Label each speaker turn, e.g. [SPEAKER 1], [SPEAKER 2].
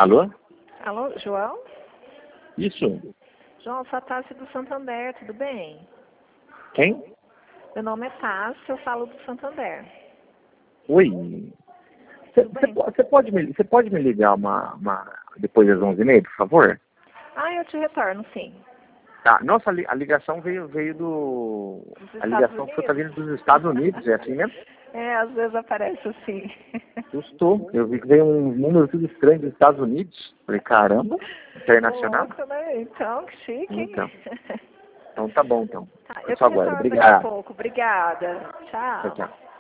[SPEAKER 1] Alô?
[SPEAKER 2] Alô, João?
[SPEAKER 1] Isso.
[SPEAKER 2] João, sou a Tássia do Santander, tudo bem?
[SPEAKER 1] Quem?
[SPEAKER 2] Meu nome é Tássia, eu falo do Santander.
[SPEAKER 1] Oi.
[SPEAKER 2] Tudo bem?
[SPEAKER 1] Você pode me ligar depois das 11h30, por favor?
[SPEAKER 2] Ah, eu te retorno, sim.
[SPEAKER 1] Tá. Nossa, a ligação veio do...
[SPEAKER 2] Dos
[SPEAKER 1] A
[SPEAKER 2] Estados
[SPEAKER 1] ligação sua tá
[SPEAKER 2] Unidos?
[SPEAKER 1] vindo dos Estados Unidos, é assim mesmo?
[SPEAKER 2] É, às vezes aparece assim.
[SPEAKER 1] Justou. Eu vi que veio um número tudo estranho dos Estados Unidos. Falei, caramba, internacional?
[SPEAKER 2] Louco, né? Então, que chique, hein?
[SPEAKER 1] Então tá bom, então.
[SPEAKER 2] Tá,
[SPEAKER 1] É
[SPEAKER 2] eu
[SPEAKER 1] só
[SPEAKER 2] te
[SPEAKER 1] agora.
[SPEAKER 2] retorno daqui a
[SPEAKER 1] Obrigado.
[SPEAKER 2] pouco. Obrigada.
[SPEAKER 1] Tchau,
[SPEAKER 2] Tchau.
[SPEAKER 1] tchau.